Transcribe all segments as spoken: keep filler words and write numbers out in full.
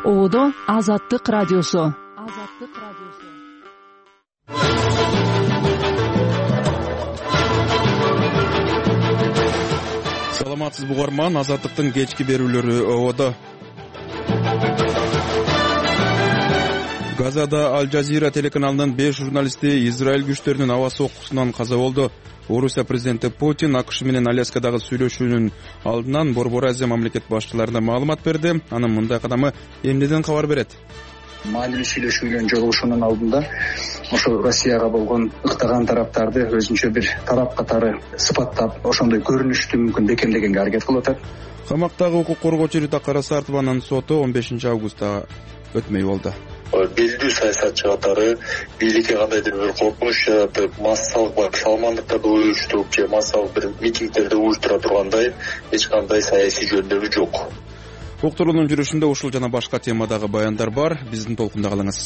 Оодо Азаттык радиосу. Азаттык радиосу. Саламатсызбы угарман, Азаттыктын кечки берүүлөрү Оодо. Газада Аль-Жазира телеканалынын беш журналисти Израиль күчтөрүнүн аба соккусунан каза болду. Орусия президенти Путин АКШ менен Аляскадагы сүйлөшүүнүн алдынан Борбор Азия мамлекет башчыларына маалымат берди. Анын мындай кадамы эмнеден кабар берет? Маанилүү сүйлөшүүнүн жолугушуунун алдында ошо Россияга болгон ыктаган тараптарды өзүнчө бир тарап катары сыпаттап, ошондой көрүнүштү мүмкүн бекемдегенге аракет кылып атат. Камактагы укук коргоочу Рита Карасартованын соту он бешинчи августта өтмөй болду. Белгилүү саясатчы катары бийликке кандайдыр бир коркунуч жаратып, массалык салмандыктарды уюштуруп же массалык бир митингдерди уюштура тургандай эч кандай саясий жөндөмү жок. Уктуруунун жүрүшүндө ушул жана башка темадагы баяндар бар. Биздин толкунда калыңыз.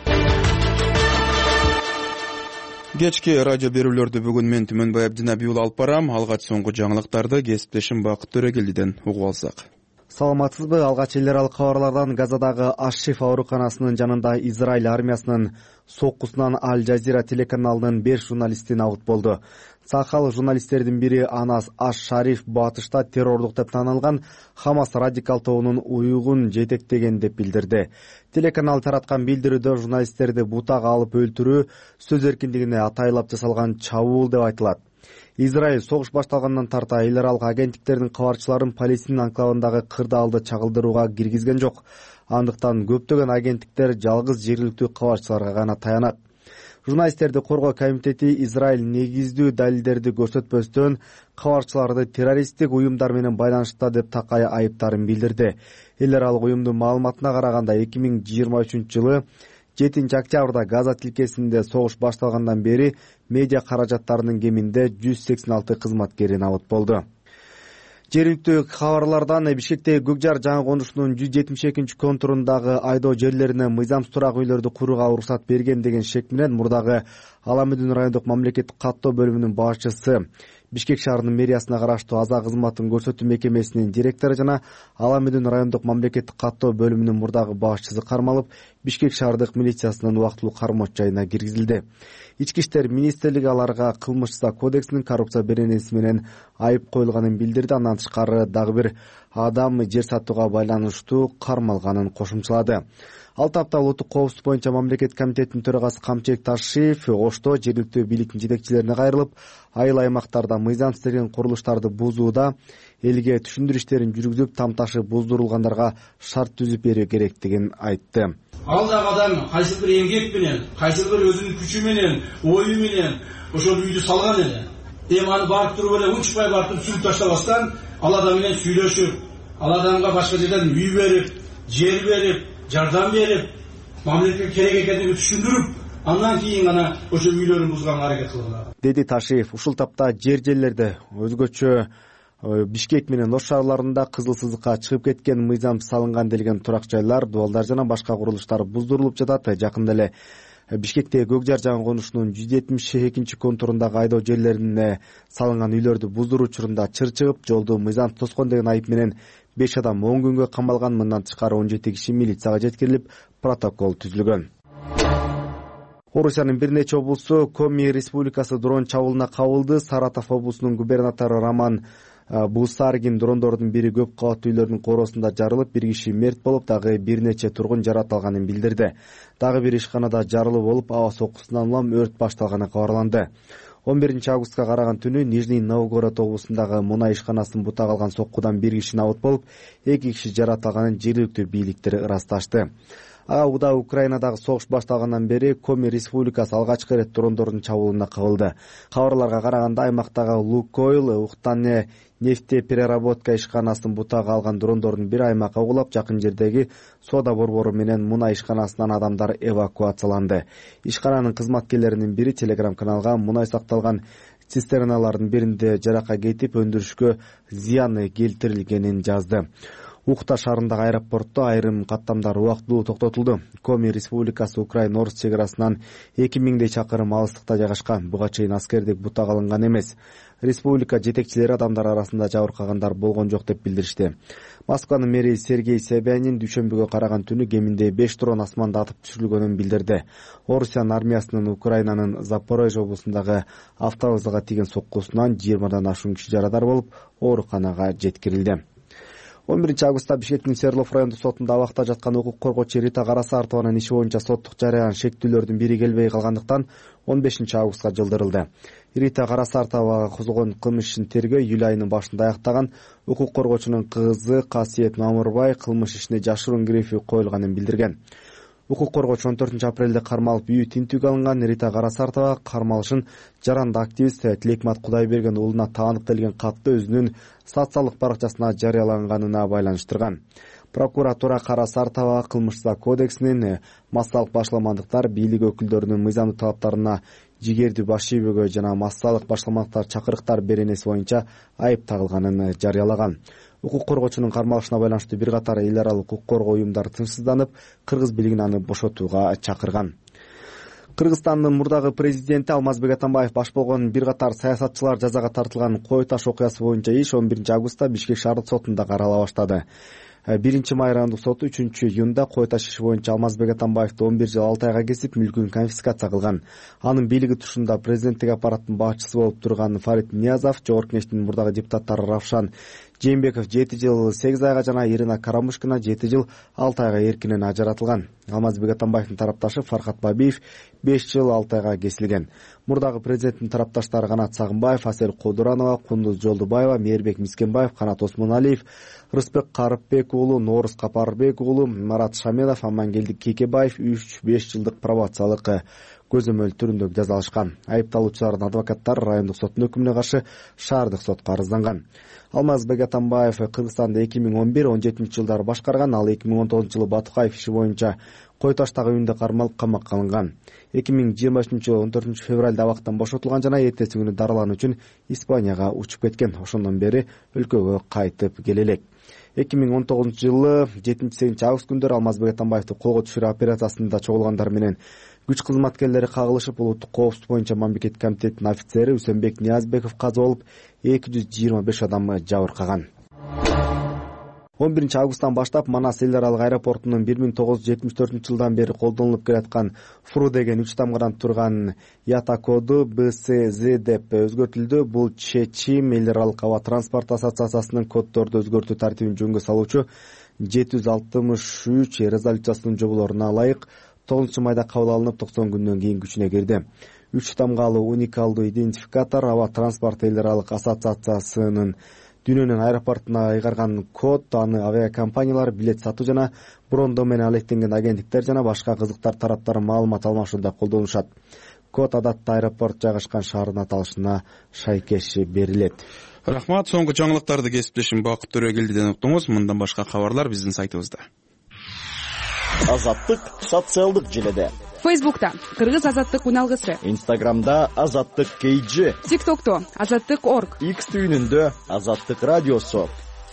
Кечки радио берүүлөрдү бүгүн мен Түмөнбай Абдинабий уулу алып барам. Алгач соңку жаңылыктарды кесиптешим Бакыт Төрөгелдиден угуп алсак. Саламатсызбы? Алгач эл аралык кабарлардан Газадагы Аш-Шифа ооруканасынын жанында Израиль армиясынын соккусунан Аль-Жазира телеканалынын беш журналисти набыт болду. Сахал журналисттердин бири Анас Аш-Шариф батышта террордук деп танылган Хамас радикал тобунун уюгун жетектеген деп билдирди. Телеканал тараткан билдирүүдө журналисттерди бутага алып өлтүрүү сөз эркиндигине атайлап жасалган чабуул деп айтылат. Израиль согуш башталгандан тарта эл аралык агенттиктердин кабарчыларын Палестина анклавындагы кырдаалды чагылдырууга киргизген жок. Андыктан көптөгөн агенттиктер жалгыз жергиликтүү кабарчыларга гана таянат. Журналисттерди коргоо комитети Израиль негиздүү далилдерди көрсөтпөстөн кабарчыларды террористтик уюмдар менен байланышта деп такай айыптарын билдирди. Эл аралык уюмдун маалыматына караганда эки миң жыйырма үчүнчү жылы жетинчи октябрда Газа тилкесинде согуш башталгандан бери медиа каражаттарынын кеминде жүз сексен алты кызматкери набыт болду. Жергиликтүү кабарлардан Бишкектеги Көк Жар жаңы конушунун жүз жетимиш экинчи контурундагы айдоо жерлерине мыйзамсыз турак үйлөрдү курууга уруксат берген деген шек менен мурдагы Аламүдүн райондук мамлекеттик каттоо бөлүмүнүн башчысы, Бишкек шаарынын мэриясына караштуу аза кызматын көрсөтүү мекемесинин директору жана Аламүдүн райондук мамлекеттик каттоо бөлүмүнүн мурдагы башчысы кармалып, Бишкек шаардык милициясынын убактылуу кармоочу жайына киргизилди. Ички иштер министрлиги аларга кылмыш кодексинин коррупция беренеси менен айып коюлганын билдирди. Андан тышкары дагы бир адам жер сатууга байланыштуу кармалганын кошумчалады. Ал тапта улуттук коопсуздук боюнча мамлекет комитетинин төрагасы Камчек Ташиев Ошто жергиликтүү бийликтин жетекчилерине кайрылып, айыл аймактарда мыйзамсыз тергелген курулуштарды бузууда элге түшүндүрүү иштерин жүргүзүп, тамташы буздурулгандарга шарт түзүп берүү керектигин айтты. Ал дагы адам кайсы бир эмгек менен, кайсы бир өзүнүн күчү менен, ою менен ошол үйдү салган эле. Эми аны барып туруп эле унчукпай барып сүрүп таштабастан, ал адам менен сүйлөшүп, ал адамга башка жерден үй берип, жер берип, жардам берип, мамлекетке керек экендигин түшүндүрүп, андан кийин гана ошо үйлөрүн бузганга аракет кылган, деди Ташиев. Ушул тапта жер жерлерде өзгөчө Бишкек менен Ош шаарларында кызыл сызыкка чыгып кеткен, мыйзамсыз салынган делген турак жайлар, дубалдар жана башка курулуштар буздурулуп жатат. Жакында эле Бишкектеги Көк Жар жаңы конушунун жүз жетимиш экинчи контурундагы айдоо жерлерине салынган үйлөрдү буздуруу учурунда чыр чыгып, жолду мыйзамсыз тоскон деген айып менен беш адам он күнгө камалган. Мындан тышкары он жети киши милицияга жеткирилип, протокол түзүлгөн. Орусиянын бир нече облусу Коми республикасы дрон чабуулуна кабылды. Саратов облусунун губернатору Роман Бусаргин дрондордун бири көп кабаттуу үйлөрдүн короосунда жарылып, бир киши мерт болуп, дагы бир нече тургун жарат алганын билдирди. Дагы бир ишканада жарылуу болуп, аба соккусунан улам өрт башталганы кабарланды. он биринчи августка караган түнү Нижний Новгород облусундагы мунай ишканасын бутак алган соккудан бир киши набыт болуп, эки киши жарат алганын жергиликтүү бийликтер ырасташты. Ага ууда Украинадагы согуш башталгандан бери Коми республикасы алгачкы ирет дрондордун чабуулуна кабылды. Кабарларга караганда аймактагы Лукойл Ухтане нефтепереработка ишканасын бутага алган дрондордун бири аймакка угулап, жакын жердеги соода борбору менен мунай ишканасынан адамдар эвакуацияланды. Ишкананын кызматкерлеринин бири телеграм-каналга мунай сакталган цистерналардын биринде жарака кетип, өндүрүшкө зыян келтирилгенин жазды. Ухта шаарындагы аэропортто айрым каттамдар убактылуу токтотулду. Коми Республикасы Украина Орус чек арасынан эки миңдей чакырым алыстыкта жайгашкан. Буга чейин аскердик бутак алынган эмес. Республика жетекчилери адамдар арасында жабыркагандар болгон жок деп билдиришти. Москванын мэри Сергей Собянин дүйшөмбүгө караган түнү кеминде беш дрон асманда атып түшүрүлгөнүн билдирди. Орусиянын армиясынын Украинанын Запорожье облусундагы автобусга тийген соккусунан жыйырмадан ашуун киши жарадар болуп, ооруканага жеткирилди. он биринчи августта Бишкектин Свердлов райондук сотунда абакта жаткан укук коргоочу Рита Карасартованын иши боюнча соттук жарыян шектүүлөрдүн бири келбей калгандыктан он бешинчи августка жылдырылды. Рита Карасартовага козголгон кылмыш ишин тергөө июль айынын башында аяктаган. Укук коргоочунун кызы Касиет Мамырбай кылмыш ишине жашыруун грифи коюлганын билдирген. Укук коргоочу он төртүнчү апрелде кармалып үйү тинтүүгө алынган. Рита Карасартова кармалышын жаранды активист Тилекмат Кудайберген уулуна таандыкталган катты өзүнүн социалдык баракчасына жарыялаганына байланыштырган. Прокуратура Карасартова кылмыш кодексинин массалык башламандыктар, бийлик өкүлдөрүнүн мыйзамдуу талаптарына жигердүү баш ийбөөгө жана массалык башламандыктар чакырыктар беренеси боюнча айып тагылганын жарыялаган. Укук коргоочунун кармалышына байланыштуу бир катар эл аралык укук коргоо уюмдары тынчсызданып, кыргыз бийлигин аны бошотууга чакырган. Кыргызстандын мурдагы президенти Алмазбек Атамбаев баш болгон бир катар саясатчылар жазага тартылган Кой Таш окуясы боюнча иш он биринчи августта Бишкек шаардык сотунда карала баштады. биринчи май райондук соту үчүнчү июнда Кой Таш иши боюнча Алмазбек Атамбаевди он бир жыл алты айга кесип, мүлкүн конфискация кылган. Анын бийлиги тушунда президенттик аппараттын башчысы болуп турган Фарид Ниязов, Жогорку Кеңештин мурдагы депутаттары Равшан Жээнбеков жети жыл сегиз айга жана Ирина Карамушкина жети жыл алты айга эркинен ажыратылган. Алмазбек Атамбаевдин тарапташы Фархат Бабиев беш жыл алты айга кесилген. Мурдагы президенттин тарапташтары Канат Сагынбаев, Асел Кодуранова, Кундуз Жолдубаева, Мээрбек Мискенбаев, Канат Осмоналиев, Рыспек Карыпбек уулу, Норус Капарбек уулу, Марат Шамедов, Амангелдик Кекебаев үч беш жылдык пробациялык көзөмөл түрүндө жазалышкан. Айыпталуучулардын адвокаттары райондук соттун өкүмүнө каршы шаардык сотко арызданган. Алмазбек Атамбаев Кыргызстанды эки миң он бир он жетинчи жылдары башкарган. Ал эки миң он тогузунчу жылы Батукаев иши боюнча Кой Таштагы үйүндө кармалып камакка алынган. эки миң жыйырма үчүнчү жылы он төртүнчү февралда абактан бошотулган жана эртеси күнү дарылануу үчүн Испанияга учуп кеткен. Ошондон бери өлкөгө кайтып келе элек. эки миң он тогузунчу жылы жетинчи сегизинчи август күндөрү Алмазбек Атамбаевди колго түшүрүү операциясында чогулгандар менен күч кызматкерлери кагылышып, улуттук коопсуздук боюнча мамлекеттик комитеттин офицери Үсөнбек Ниязбеков каза болуп, эки жүз жыйырма беш адам жабыркаган. он биринчи августтан баштап Манас эл аралык аэропортунун бир миң тогуз жүз жетимиш төртүнчү жылдан бери колдонулуп келаткан Фру деген үч тамгадан турган ята коду Б С З деп өзгөртүлдү. Бул чечим эл аралык аба транспорт ассоциациясынын коддорду өзгөртүү тартибин жөнгө салуучу жети жүз алтымыш үч резолюциясынын жоболоруна ылайык тогузунчу майда кабыл алынып, токсон күндөн кийин күчүнө кирди. Үч тамгалуу уникалдуу идентификатор аба транспорт эл аралык ассоциациясынын дүйнөнүн аэропортуна ыйгарган код, аны авиакомпаниялар, билет сатуу жана брондоо менен алектенген агенттиктер жана башка кызыктар тараптар маалымат алмашууда колдонушат. Код адатта аэропорт жайгашкан шаардын аталышына шайкеш берилет. Рахмат. Соңку жаңылыктарды кесиптешим Бакыт Төрөгелдиден уктуңуз. Мындан башка кабарлар биздин сайтыбызда. Азаттык социалдык желеде. Фейсбукта Кыргыз азаттык уналгысы. Инстаграмда Азаттык кей джи. ТикТокто Азаттык точка орг. Икс түйүнүндө Азаттык радиосу.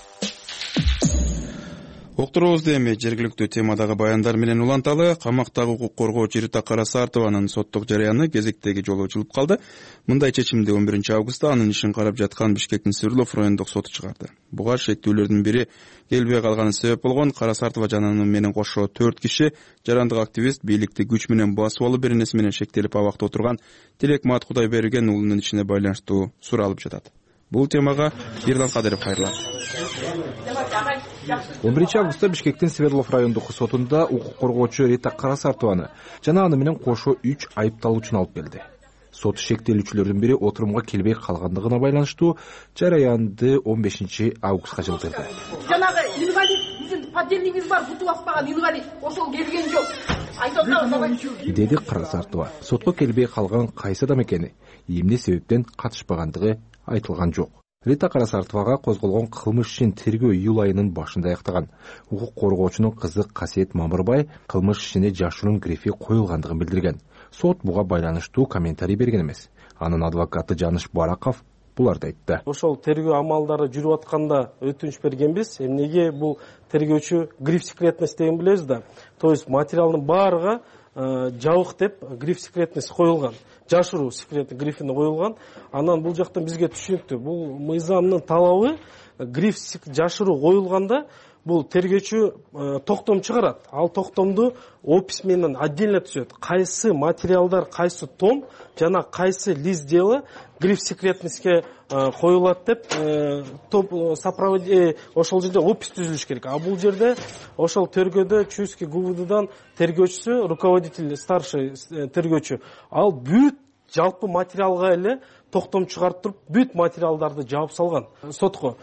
Уктуруубузду эми жергиликтүү темадагы баяндар менен уланталы. Камактагы укук коргоочу Рита Карасартованын соттук жарыяны кезектеги жолу жылып калды. Мындай чечимди он биринчи августта анын ишин карап жаткан Бишкектин Свердлов райондук соту чыгарды. Буга шектүүлөрдүн бири келбей калганы себеп болгон. Карасартова жанагы менен кошо төрт киши жарандык активист бийликти күч менен басып алуу беренеси менен шектелип абакта отурган Тилекмат Кудайберген уулунун ишине байланыштуу суралып жатат. Бул темага Ерлан Кадыров кайрылат. он биринчи августта Бишкектин Свердлов райондук сотунда укук коргоочу Рита Карасартованы жана аны менен кошо үч айыпталуучуну алып келди. Сот шектелүүчүлөрдүн бири отурумга келбей калгандыгына байланыштуу жарыянды он бешинчи августка жылдырды. Жанагы инвалид, биздин подельнигибиз бар, буту баспаган инвалид, ошол келген жок. Айтып деди Карасартова. Сотко келбей калган кайсы адам экени, эмне себептен катышпагандыгы айтылган жок. Рита Карасартовага козголгон кылмыш ишин тергөө июль айынын башында аяктаган. Укук коргоочунун кызы Касиет Мамырбай кылмыш ишине жашыруун грифи коюлгандыгын билдирген. Сот буга байланыштуу комментарий берген эмес. Анын адвокаты Жаныш Бараков буларды айтты. Ошол тергөө амалдары жүрүп атканда өтүнүч бергенбиз. Эмнеге бул тергөөчү гриф секретность деген билебиз да. То есть материалдын баарыга жабык деп гриф секретность коюлган. Жашыруу секретный грифине коюлган. Анан бул жактан бизге түшүнүктүү. Бул мыйзамдын талабы гриф жашыруу коюлганда бул тергөөчү токтом чыгарат. Ал токтомду опись менен отдельно түзөт. Кайсы материалдар, кайсы том жана кайсы лист дело гриф секретностьке коюлат деп топ сопровод ошол жерде опись түзүлүш керек. А бул жерде ошол тергөөдө Чуйский ГУВДдан тергөөчүсү, руководитель, старший тергөөчү ал бүт жалпы материалга эле токтом чыгарып туруп бүт материалдарды жаап салган. Сотко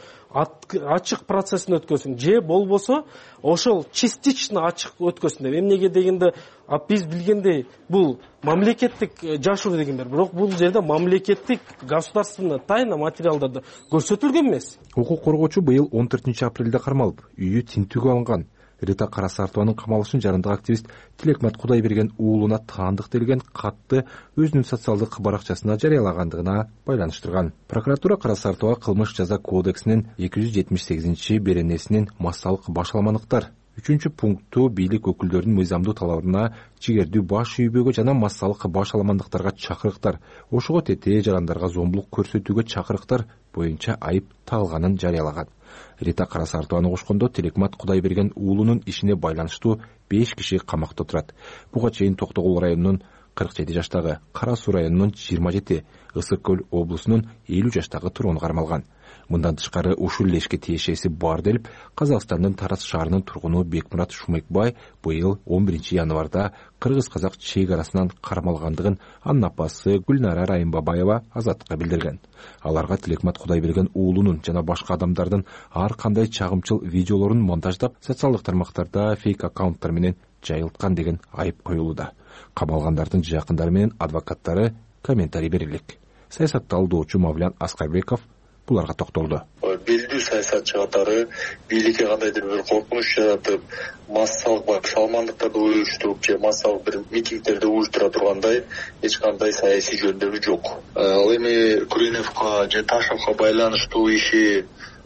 ачык процессин өткөзсүн же болбосо ошол частично ачык өткөзсүн деп. Эмнеге дегенде биз билгендей бул мамлекеттик жашыруу деген бар. Бирок бул жерде мамлекеттик государственный тайна материалдарды көрсөтүлгөн эмес. Укук коргоочу быйыл он төртүнчү апрелде кармалып, үйү тинтүүгө алынган. Рита Карасартованын камалышын жарандык активист Тилекмат Кудайберген уулуна таандык делген катты өзүнүн социалдык баракчасына жарыялагандыгына байланыштырган. Прокуратура Карасартова кылмыш жаза кодексинин эки жүз жетимиш сегизинчи беренесинин массалык башаламандыктар үчүнчү пункту бийлик өкүлдөрүнүн мыйзамдуу талабына чигердүү баш үйбөгө жана массалык башаламандыктарга чакырыктар, ошого тете жарандарга зомбулук көрсөтүүгө чакырыктар боюнча айып тагылганын жарыялаган. Рита Карасартованы кошкондо Тилекмат Кудайберген уулунун ишине байланыштуу беш киши камакта турат. Буга чейин Токтогул районунун кырк жети жаштагы, Кара Суу районунун жыйырма жети, Ысык Көл облусунун элүү жаштагы тургуну кармалган. Мындан тышкары ушул лешке тиешеси бар делип, Казакстандын Тараз шаарынын тургуну Бекмурат Шумекбай быйыл он биринчи январда кыргыз-казак чек арасынан кармалгандыгын анын апасы Гүлнара Райымбабаева Азаттыкка билдирген. Аларга Тилекмат Кудайберген уулунун жана башка адамдардын ар кандай чагымчыл видеолорун монтаждап, социалдык тармактарда фейк аккаунттар менен жайылткан деген айып коюлууда. Камалгандардын жакындары менен адвокаттары комментарий берилик. Саясатталдоочу Мавлян Аскарбеков буларга токтолду. Белдүү саясатчы катары бийликке кандайдыр бир коркунуч жаратып, массалык башаламандыктарды уюштуруп же массалык бир митингдерди уюштура тургандай эч кандай саясий жөндөмү жок. Ал эми Күреневка же Ташевка байланыштуу иши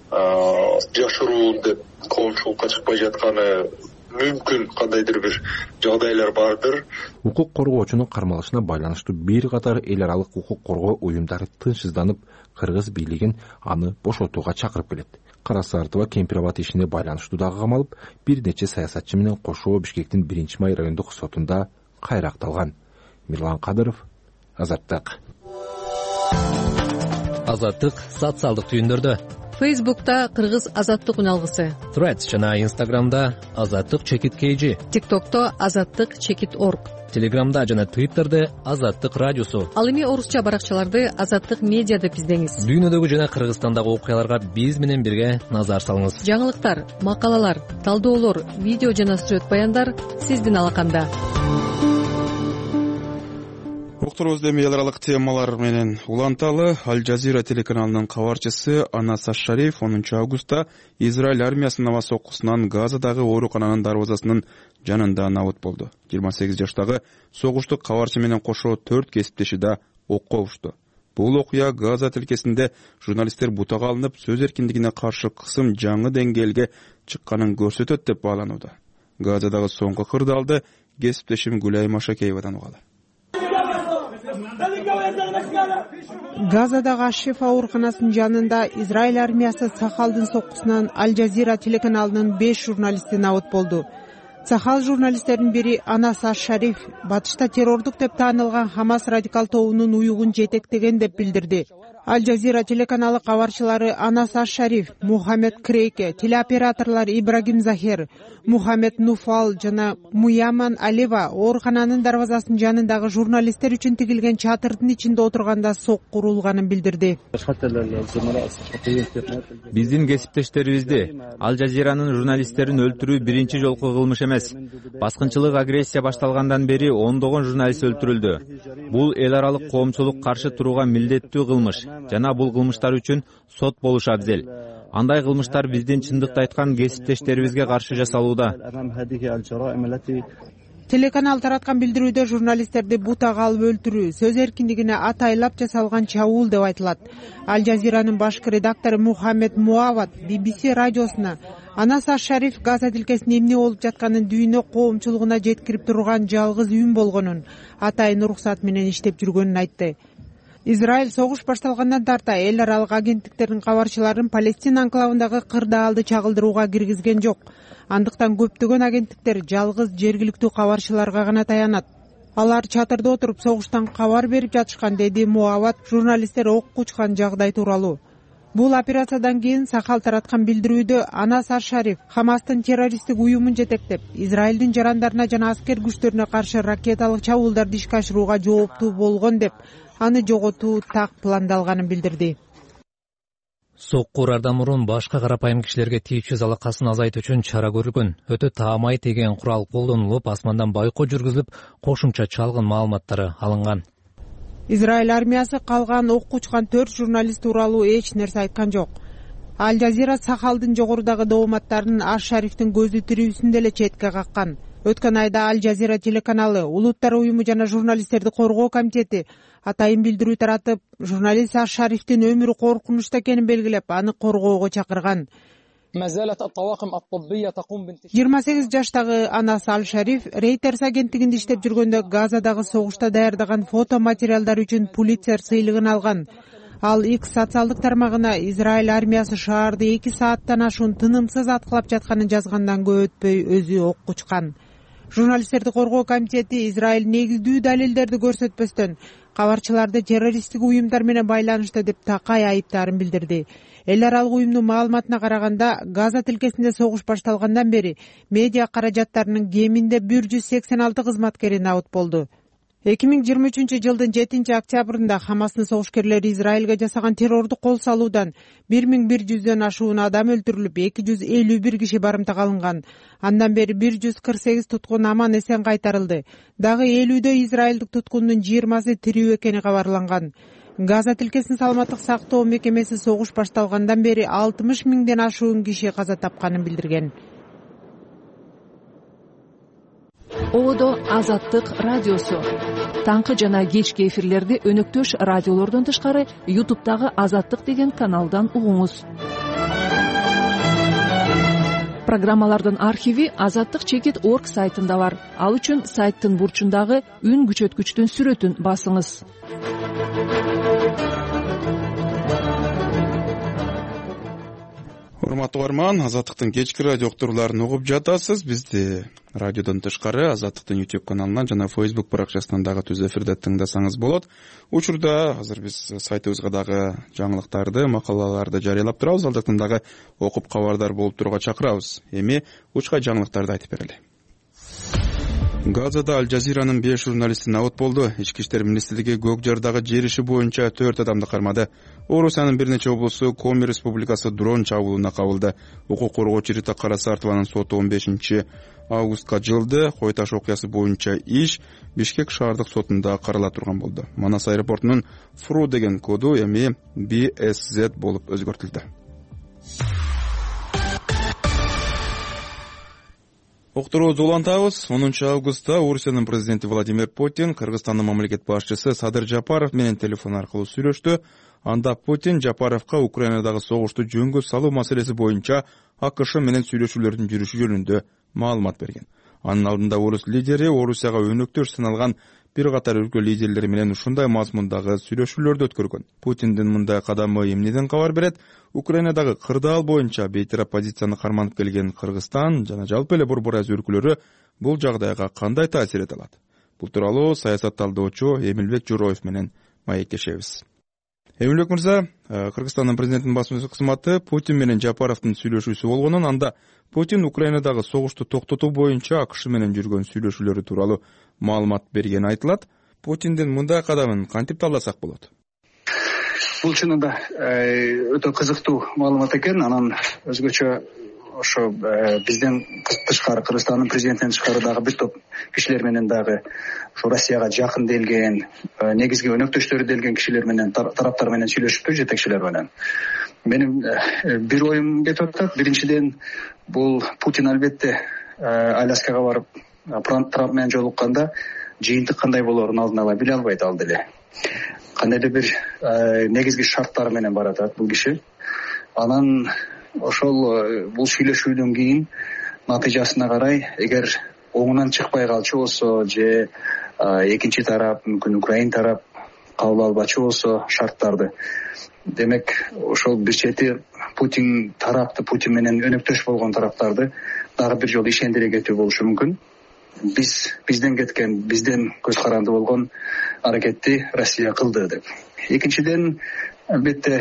жашыруу деп коомчулукка чыкпай жатканы мүмкүн, кандайдыр бир жагдайлар бардыр. Укук коргоочунун кармалышына байланыштуу бир катар эл аралык укук коргоо уюмдары тынчсызданып, кыргыз бийлигин аны бошотууга чакырып келет. Карасартова Кемпирабад ишине байланыштуу дагы камалып, бир нече саясатчы менен кошо Бишкектин биринчи май райондук сотунда кайракталган. Мирлан Кадыров, Азаттык. Азаттык социалдык түйүндөрдө. Фейсбукта Кыргыз Азаттык үналгысы. Threads жана Инстаграмда Азаттык чекит kg. ТикТокто Азаттык чекит орг. Телеграмда жана Твиттерде Азаттык радиосу. Ал эми орусча баракчаларды Азаттык медиа деп издеңиз. Дүйнөдөгү жана Кыргызстандагы окуяларга биз менен бирге назар салыңыз. Жаңылыктар, макалалар, талдоолор, видео жана сюжет баяндар сиздин алаканда. Уктурубузда эми эл аралык темалар менен уланталы. Аль Жазира телеканалынын кабарчысы Анас Аш-Шариф онунчу августта Израиль армиясынын аба соккусунан Газадагы оорукананын дарбазасынын жанында набыт болду. жыйырма сегиз жаштагы согуштук кабарчы менен кошо төрт кесиптеши да окко ушту. Бул окуя Газа тилкесинде журналисттер бутага алынып, сөз эркиндигине каршы кысым жаңы деңгээлге чыкканын көрсөтөт деп бааланууда. Газадагы соңку кырдаалды кесиптешим Гүлай Машакеевадан угалы. Газадагы Аш-Шифа ооруканасынын жанында Израиль армиясы Сахалдын соккусунан Аль Жазира телеканалынын беш журналисти набыт болду. Сахал журналисттердин бири Анас Аш-Шариф батышта террордук деп таанылган Хамас радикал тобунун уюгун жетектеген деп билдирди. Аль Жазира телеканалы кабарчылары Анас Аш-Шариф, Мухаммед Крейке, телеоператорлор Ибрагим Захер, Мухаммед Нуфал жана Муяман Алева оорукананын дарбазасынын жанындагы журналисттер үчүн тигилген чатырдын ичинде отурганда сокку урулганын билдирди. Биздин кесиптештерибизди Аль Жазиранын журналисттерин өлтүрүү биринчи жолку кылмыш эмес. Баскынчылык агрессия башталгандан бери ондогон журналист өлтүрүлдү. Бул эл аралык коомчулук каршы турууга милдеттүү кылмыш жана бул кылмыштар үчүн сот болушу абзел. Андай кылмыштар биздин чындыкты айткан кесиптештерибизге каршы жасалууда. Телеканал тараткан билдирүүдө журналисттерди бутага алып өлтүрүү, сөз эркиндигине атайлап жасалган чабуул деп айтылат. Аль Жазиранын башкы редактору Мухаммед Муават би би си радиосуна Анас Аш-Шариф Газа тилкесинде эмне болуп жатканын дүйнө коомчулугуна жеткирип турган жалгыз үн болгонун, атайын уруксат менен иштеп жүргөнүн айтты. Израиль согуш башталгандан тарта эл аралык агенттиктердин кабарчыларын Палестина анклавындагы кырдаалды чагылдырууга киргизген жок. Андыктан көптөгөн агенттиктер жалгыз жергиликтүү кабарчыларга гана таянат. Алар чатырда отуруп согуштан кабар берип жатышкан, деди Муават журналисттер ок кучкан жагдай тууралуу. Бул операциядан кийин Сахал тараткан билдирүүдө Анас Аш-Шариф Хамастын террористтик уюмун жетектеп, Израилдин жарандарына жана аскер күчтөрүнө каршы ракеталык чабуулдарды ишке ашырууга жооптуу болгон деп, аны жоготуу так пландалганын билдирди. Сокку урардан мурун башка карапайым кишилерге тийүүчү залакасын азайтуу үчүн чара көрүлгөн. Өтө таамай деген курал колдонулуп, асмандан байкоо жүргүзүлүп, кошумча чалгын маалыматтары алынган. Израиль армиясы калган ок кучкан төрт журналист тууралуу эч нерсе айткан жок. Аль Жазира Сахалдын жогорудагы дооматтарын Аш-Шарифтин көзү тирүүсүндө эле четке каккан. Өткөн айда Аль Жазира телеканалы, Улуттар уюму жана журналисттерди коргоо комитети атайын билдирүү таратып, журналист Аш-Шарифтин өмүрү коркунучта экенин белгилеп, аны коргоого чакырган. жыйырма сегиз жаштагы Анас Аль-Шариф Reuters агенттигинде иштеп жүргөндө Газадагы согушта даярдаган фото материалдар үчүн Пулитцер сыйлыгын алган. Ал X социалдык тармагына Израиль армиясы шаарды эки сааттан ашуун тынымсыз аткылап жатканын жазгандан көп өтпөй өзү ок кучкан. Журналисттерди коргоо комитети Израиль негиздүү далилдерди көрсөтпөстөн кабарчыларды террористтик уюмдар менен байланышты деп такай айыптарын билдирди. Эл аралык уюмдун маалыматына караганда, Газа тилкесинде согуш башталгандан бери медиа каражаттарынын кеминде бир жүз сексен алты кызматкери набыт болду. эки миң жыйырма үчүнчү жылдын жетинчи октябрында Хамастын согушкерлери Израилге жасаган террордук кол салуудан бир миң бир жүздөн ашуун адам өлтүрүлүп, эки жүз элүү бир киши барымтага алынган. Андан бери бир жүз кырк сегиз туткун аман эсен кайтарылды. Дагы элүүдө израилдик туткундун жыйырмасы тирүү экени кабарланган. Газа тилкесин саламаттык сактоо мекемеси согуш башталгандан бери алтымыш миңден ашуун киши каза тапканын билдирген. Одо Азаттык радиосу. Таңкы жана кечки эфирлерди өнөктөш радиолордон тышкары ютубтагы Азаттык деген каналдан угуңуз. Программалардын архиви азаттык чекит точка орг сайтында бар. Ал үчүн сайттын бурчундагы үн күчөткүчтүн сүрөтүн басыңыз. Урматтуу угарман, Азаттыктын кечки радио уктурууларын угуп жатасыз. Бизди радиодон тышкары Азаттыктын YouTube каналынан жана Facebook баракчасынан дагы түз эфирде тыңдасаңыз болот. Учурда азыр биз сайтыбызга дагы жаңылыктарды, макалаларды жарыялап турабыз. Алдыктан дагы окуп кабардар болуп турууга чакырабыз. Эми учкай жаңылыктарды айтып берели. Газада Аль Жазиранын беш журналисти набыт болду. Ички иштер министрлиги Көк Жардагы жер иши боюнча төрт адамды кармады. Орусиянын бир нече облусу Коми республикасы дрон чабуулуна кабылды. Укук коргоочу Рита Карасартованын соту он бешинчи августка жылды. Кой таш окуясы боюнча иш Бишкек шаардык сотунда карала турган болду. Манас аэропортунун Фру деген коду эми би эс зет болуп өзгөртүлдү. Уктуруубузду улантабыз. онунчу августта Орусиянын президенти Владимир Путин Кыргызстандын мамлекет башчысы Садыр Жапаров менен телефон аркылуу сүйлөштү. Анда Путин Жапаровго Украинадагы согушту жөнгө салуу маселеси боюнча АКШ менен сүйлөшүүлөрдүн жүрүшү жөнүндө маалымат берген. Анын алдында орус лидери Орусияга өнөктөш саналган бир катар өлкө лидерлери менен ушундай мазмундагы сүйлөшүүлөрдү өткөргөн. Путиндин мындай кадамы эмнеден кабар берет? Украинадагы кырдаал боюнча бейтарап позицияны карманып келген Кыргызстан жана жалпы эле Борбор Азия өлкөлөрү бул жагдайга кандай таасир эте алат? Бул тууралуу саясат талдоочу Эмилбек Журоев менен маектешебиз. Эмилбек мырза, Кыргызстандын президентинин басма кызматы Путин менен Жапаровдун сүйлөшүүсү болгонун, анда Путин Украинадагы согушту токтотуу боюнча АКШ менен жүргөн сүйлөшүүлөрү тууралуу маалымат бергени айтылат. Путиндин мындай кадамын кантип талдасак болот? Бул чынында өтө кызыктуу маалымат экен. Анан өзгөчө ошо бизден тышкары, Кыргызстандын президентинен тышкары дагы бир топ кишилер менен дагы ошо Россияга жакын делген, негизги өнөктөштөрү делген кишилер менен, тараптар менен сүйлөшүптү, жетекчилер менен. Менин бир оюм кетип атат. Биринчиден, бул Путин албетте Аляскага барып Трамп менен жолукканда жыйынтык кандай болоорун алдын ала биле албайт ал деле. Кандайдыр бир негизги шарттары менен баратат бул киши. Анан ошол бул сүйлөшүүдөн кийин натыйжасына карай, эгер оңунан чыкпай калчу болсо же экинчи тарап, мүмкүн Украин тарап кабыл албачу болсо шарттарды, демек ошол бир чети Путин тарапты, Путин менен өнөктөш болгон тараптарды дагы бир жолу ишендире кетүү болушу мүмкүн. Биз бизден кеткен, бизден көз каранды болгон аракетти Россия кылды деп. Экинчиден, албетте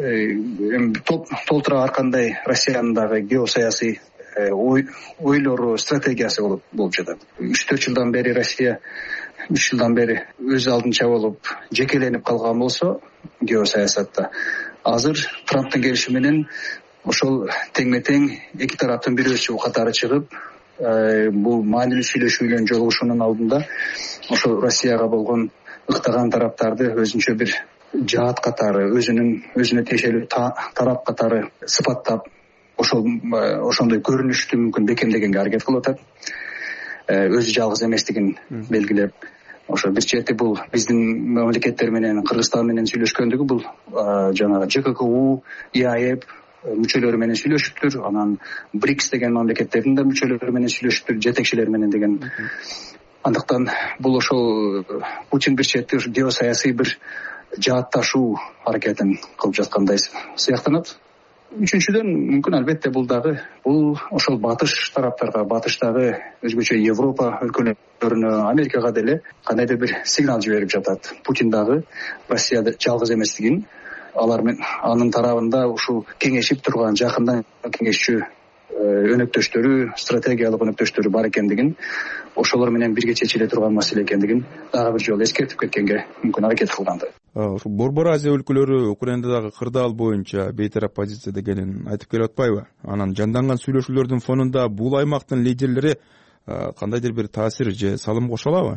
толтура ар кандай Россиянын дагы геосаясий ойлору, стратегиясы болуп болуп жатат. үч төрт жылдан бери Россия үч жылдан бери өз алдынча болуп жекеленип калган болсо геосаясатта, азыр Трамптын келиши менен ошол теңме тең эки тараптын бирөөсү катары чыгып, бул маанилүү сүйлөшүүлөрдүн жолугушуунун алдында ошол Россияга болгон ыктаган тараптарды өзүнчө бир жаат катары, өзүнүн өзүнө тиешелүү тарап катары сыпаттап, ошол ошондой көрүнүштү мүмкүн бекемдегенге аракет кылып атат. Өзү жалгыз эместигин белгилеп, ошо бир чети бул биздин мамлекеттер менен, Кыргызстан менен сүйлөшкөндүгү бул жанагы Ж К К У, И А Э мүчөлөрү менен сүйлөшүптүр, анан БРИКС деген мамлекеттердин да мүчөлөрү менен сүйлөшүптүр, жетекчилер менен деген. Андыктан бул ошол Путин бир чети геосаясий бир жаатташуу аракетин кылып жаткандай сыяктанат. Үчүнчүдөн, мүмкүн албетте бул дагы бул ошол батыш тараптарга, батыштагы өзгөчө Европа өлкөлөрүнө, Америкага деле кандайдыр бир сигнал жиберип жатат. Путин дагы Россияда жалгыз эместигин, алар менен анын тарабында ушул кеңешип турган, жакындан кеңешчү өнөктөштөрү, стратегиялык өнөктөштөрү бар экендигин, ошолор менен бирге чечиле турган маселе экендигин дагы бир жолу эскертип кеткенге мүмкүн аракет кылгандай. Ушул Борбор Азия өлкөлөрү Украинадагы кырдаал боюнча бейтарап позицияда экенин айтып келип атпайбы? Анан жанданган сүйлөшүүлөрдүн фонунда бул аймактын лидерлери кандайдыр бир таасир же салым кошо алабы?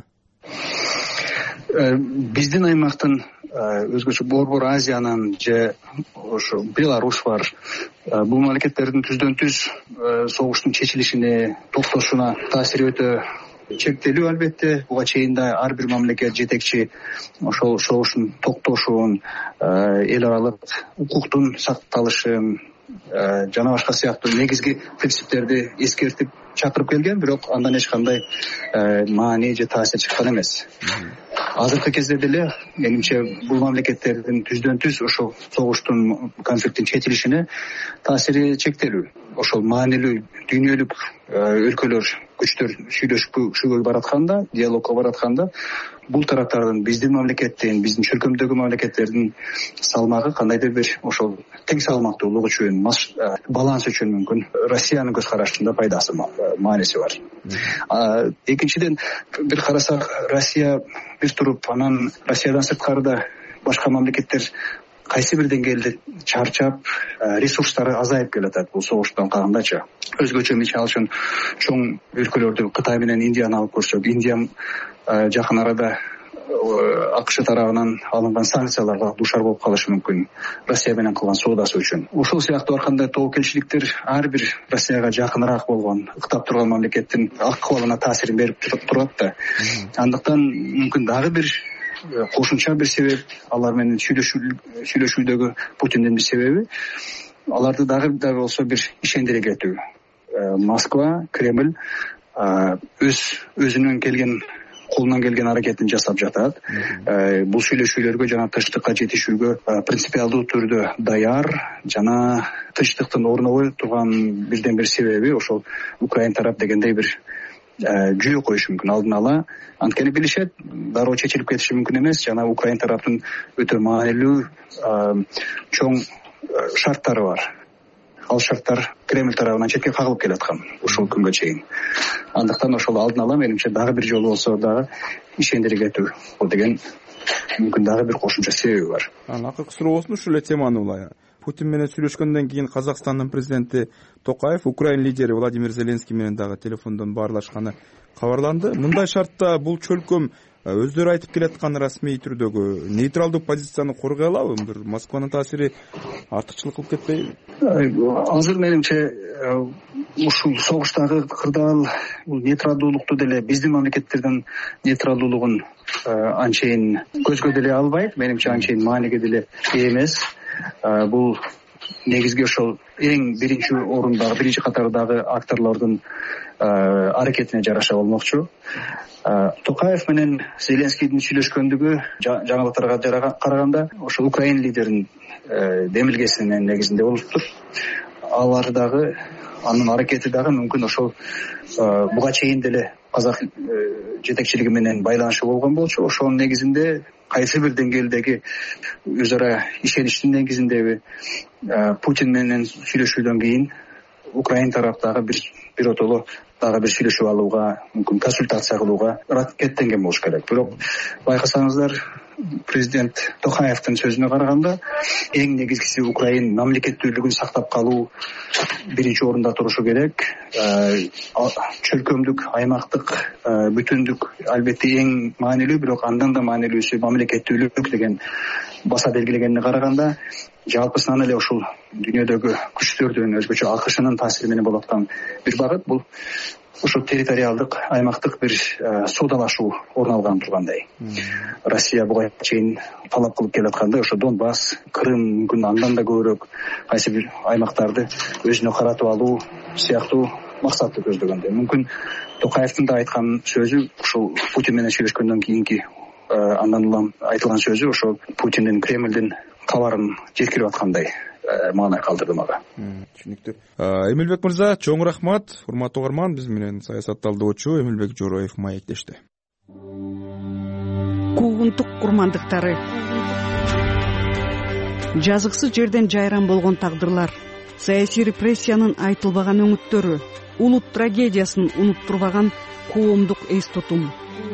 Биздин аймактын өзгөчө Борбор Азиянын же ошо Беларусь бар, бул мамлекеттердин түздөн түз согуштун чечилишине, токтошуна таасири өтө чектелүү. Албетте буга чейин да ар бир мамлекет жетекчи ошол согуштун токтошун, эл аралык укуктун сакталышын жана башка сыяктуу негизги принциптерди эскертип чакырып келген, бирок андан эч кандай маани же таасир чыккан эмес. Азыркы кезде деле менимче бул мамлекеттердин түздөн түз ошол согуштун, конфликттин чечилишине таасири чектелүү. Ошол маанилүү дүйнөлүк өлкөлөр, күчтөр сүйлөшүүгө баратканда, диалогко баратканда, бул тараптардын, биздин мамлекеттин, биздин чөлкөмдөгү мамлекеттердин салмагы кандайдыр бир ошол тең салмактуулук үчүн, баланс үчүн мүмкүн Россиянын көз карашында пайдасы, мааниси бар. Экинчиден, бир карасак, Россия бир туруп, анан Россиядан сырткарыда башка мамлекеттер кайсы бир деңгээлде чарчап, ресурстары азайып келатат бул согуштан калгандачы. Өзгөчө мисалы үчүн чоң өлкөлөрдү, Кытай менен Индияны алып көрсөк, Индия жакын арада АКШ тарабынан алынган санкцияларга дуушар болуп калышы мүмкүн Россия менен кылган соодасы үчүн. Ошол сыяктуу ар кандай тобокелчиликтер ар бир Россияга жакыныраак болгон, ыктап турган мамлекеттин акыбалына таасирин берип турат да. Андыктан мүмкүн дагы бир кошумча бир себеп, алар менен сүйлөшүүдөгү Путиндин бир себеби, аларды дагы да болсо бир ишендире кетүү. Москва, Кремль өз өзүнөн келген, колунан келген аракетин жасап жатат. Бул сүйлөшүүлөргө жана тынчтыкка жетишүүгө принципиалдуу түрдө даяр, жана тынчтыктын орнобой турган бирден бир себеби ошол Украин тарап дегендей бир жүйө коюшу мүмкүн алдын ала. Анткени билишет, дароо чечилип кетиши мүмкүн эмес, жана Украин тараптын өтө маанилүү чоң шарттары бар. Ал шарттар Кремль тарабынан четке кагылып келаткан ушул күнгө чейин. Андыктан ошол алдын ала менимче дагы бир жолу болсо дагы ишендире кетүү деген мүмкүн дагы бир кошумча себеби бар. Анан акыркы суроосун ушул эле теманы улай. Путин менен сүйлөшкөндөн кийин Казакстандын президенти Токаев Украин лидери Владимир Зеленский менен дагы телефондон баарлашканы кабарланды. Мындай шартта бул чөлкөм өздөрү айтып келаткан расмий түрдөгү нейтралдуу позицияны коргой алабы? Бир Москванын таасири артыкчылык кылып кетпейби? Азыр менимче ушул согуштагы кырдаал бул нейтралдуулукту деле биздин мамлекеттердин нейтралдуулугун анчейин көзгө деле албайт. Менимче анчейин мааниге деле ээ эмес. Бул негизги ошол эң биринчи орундагы, биринчи катардагы акторлордун аракетине жараша болмокчу. Токаев менен Зеленскийдин сүйлөшкөндүгү жаңылыктарга караганда ошол Украина лидеринин демилгесинин негизинде болуптур. Алар дагы, анын аракети дагы мүмкүн ошол буга чейин деле казак жетекчилиги менен байланышы болгон болчу. Ошонун негизинде кайсы бир деңгээлдеги өз ара ишеничтин негизиндеби Путин менен сүйлөшүүдөн кийин Украина тараптагы бир биротоло дагы бир сүйлөшүп алууга, мүмкүн консультация кылууга аракеттенген болуш керек. Бирок байкасаңыздар, президент Токаевдин сөзүнө караганда эң негизгиси Украина мамлекеттүүлүгүн сактап калуу биринчи орунда турушу керек. Чөлкөмдүк, аймактык бүтүндүк албетте эң маанилүү, бирок андан да маанилүүсү мамлекеттүүлүк деген баса белгилегенине караганда, жалпысынан эле ушул дүйнөдөгү күчтөрдүн, өзгөчө АКШнын таасири менен болуп аткан бир багыт бул ошо территориалдык, аймактык бир соодалашуу орун алган тургандай. Россия буга чейин талап кылып келаткандай, ошо Донбасс, Крым, мүмкүн андан да көбүрөөк кайсы бир аймактарды өзүнө каратып алуу сыяктуу максатты көздөгөндөй. Мүмкүн Токаевдин да айткан сөзү ушул Путин менен сүйлөшкөндөн кийинки андан улам айтылган сөзү ошо Путиндин, Кремлдин кабарын жеткирип аткандай маана калтырды мага. Түшүнүктүү. Эмилбек мырза, чоң рахмат. Урматтуу угарман, биз менен саясат талдоочу Эмилбек Жороев маектешти. Куугунтук курмандыктары, жазыксыз жерден жайран болгон тагдырлар, саясий репрессиянын айтылбаган өңүттөрү, улут трагедиясын унуттурбаган коомдук эс тутум.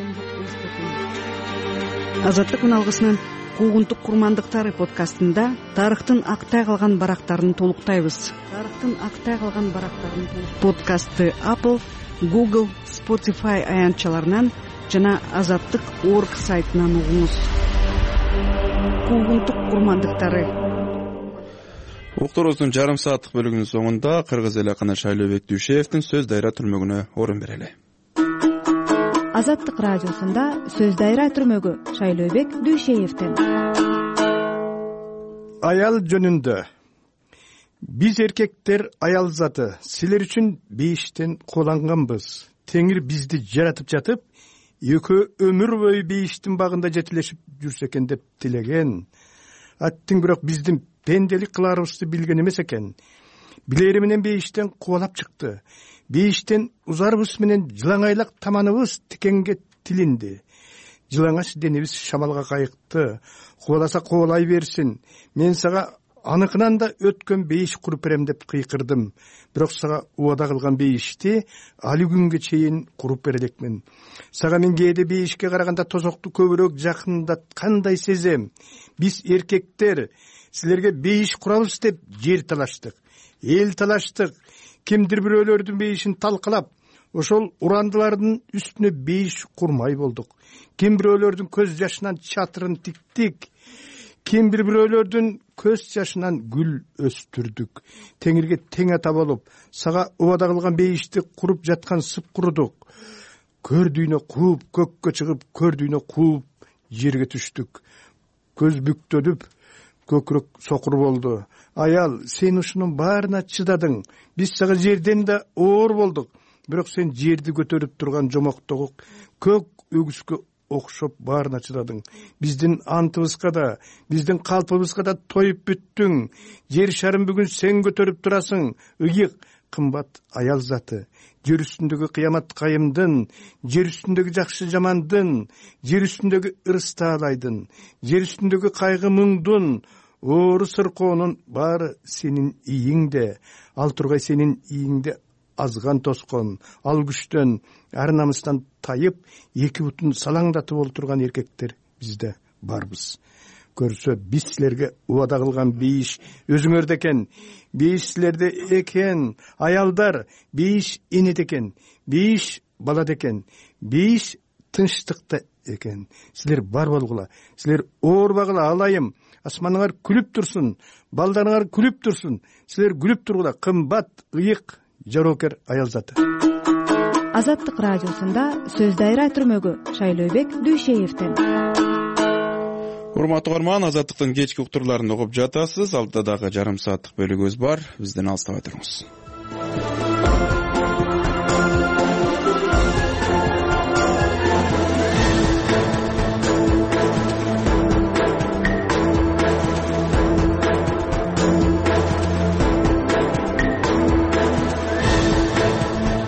Азаттык үналгысынын Куугунтук курмандыктары подкастында тарыхтын актай калган барактарын толуктайбыз. Тарыхтын актай калган барактарын подкастты Apple, Google, Spotify аянтчаларынан жана азаттык точка орг сайтынан угуңуз. Куугунтук курмандыктары. Уктуруубуздун жарым сааттык бөлүгүнүн соңунда кыргыз эли акыны Шайлообек Дүйшеевдин Сөз дайра түрмөгүнө орун берели. Азаттык радиосунда Сөз дайра түрмөгү Шайлообек Дүйшеевден. Аял жөнүндө. Биз эркектер аял заты, силер үчүн бейиштен кууланганбыз. Теңир бизди жаратып жатып, экөө өмүр бою бейиштин багында жетилешип жүрсө экен деп тилеген. Аттың бирок биздин пенделик кыларыбызды билген эмес экен. Билери менен бейиштен кубалап чыкты. Бейиштен узарыбыз менен жылаңайлак таманыбыз тикенге тилинди. Жылаңач денебиз шамалга кайыкты. Кубаласа кубалай берсин. Мен сага аныкынан да өткөн бейиш куруп берем деп кыйкырдым. Бирок сага убада кылган бейишти али күнгө чейин куруп берелекмин. Сага мен кээде бейишке караганда тозокту көбүрөөк жакындаткандай сезем. Биз эркектер силерге бейиш курабыз деп жер талаштык, эл талаштык. Кимдир бирөөлөрдүн бейишин талкалап, ошол урандылардын үстүнө бейиш курмай болдук. Ким бирөөлөрдүн көз жашынан чатырын тиктик. Ким бир бирөөлөрдүн көз жашынан гүл өстүрдүк. Теңирге тең ата болуп, сага убада кылган бейишти куруп жаткан сыпкурудук. Көрдүйнө кууп, көккө чыгып, көрдүйнө кууп, жерге түштүк. Көз бүктөдүп, көкүрөк сокур болду. Аял, сен ушунун баарына чыдадың. Биз сага жерден да оор болдук. Бирок сен жерди көтөрүп турган жомоктогу көк өгүскө окшоп баарына чыдадың. Биздин антыбызга да, биздин калпыбызга да тоюп бүттүң. Жер шарын бүгүн сен көтөрүп турасың. Ыйык, кымбат аял заты. Жер үстүндөгү кыямат кайымдын, жер үстүндөгү жакшы жамандын, жер үстүндөгү ырыс таалайдын, жер үстүндөгү кайгы муңдун, оору сыркоонун баары сенин ийиңде. Ал тургай сенин ийиңде азган тоскон, ал күчтөн, ар намыстан тайып, эки бутун салаңдатып олтурган эркектер бизде барбыз. Көрсө, биз силерге убада кылган бейиш өзүңөрдө экен. Бейиш силерде экен. Аялдар, бейиш энеде экен. Бейиш балада экен. Бейиш тынчтыкта экен. Силер бар болгула, силер оорбагыла, алайым, асманыңар күлүп турсун, балдарыңар күлүп турсун, силер күлүп тургула, кымбат, ыйык, жоокер аял заты. Азаттык радиосунда сөз дайра түрмөгү Шайлообек Дүйшеевден. Урматтуу угарман, Азаттыктын кечки уктурларын угуп жатасыз. Алдыда дагы жарым сааттык бөлүгүбүз бар. Бизден алыстабай туруңуз.